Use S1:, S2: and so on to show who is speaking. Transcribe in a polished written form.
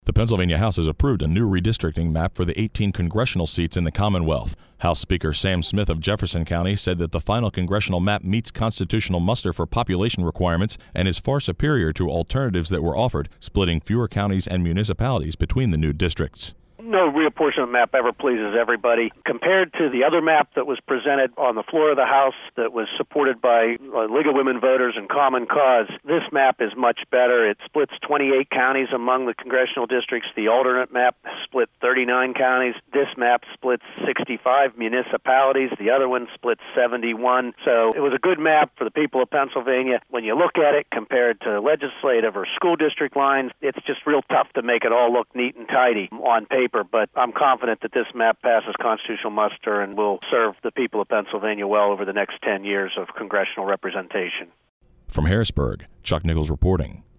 S1: The Pennsylvania House has approved a new redistricting map for the 18 congressional seats in the Commonwealth. House Speaker Sam Smith of Jefferson County said that the final congressional map meets constitutional muster for population requirements and is far superior to alternatives that were offered, splitting fewer counties and municipalities between the new districts.
S2: No reapportionment map ever pleases everybody. Compared to the other map that was presented on the floor of the House that was supported by League of Women Voters and Common Cause, this map is much better. It splits 28 counties among the congressional districts. The alternate map split 39 counties. This map splits 65 municipalities. The other one splits 71. So it was a good map for the people of Pennsylvania. When you look at it compared to legislative or school district lines, it's just real tough to make it all look neat and tidy on paper. But I'm confident that this map passes constitutional muster and will serve the people of Pennsylvania well over the next 10 years of congressional representation.
S1: From Harrisburg, Chuck Nichols reporting.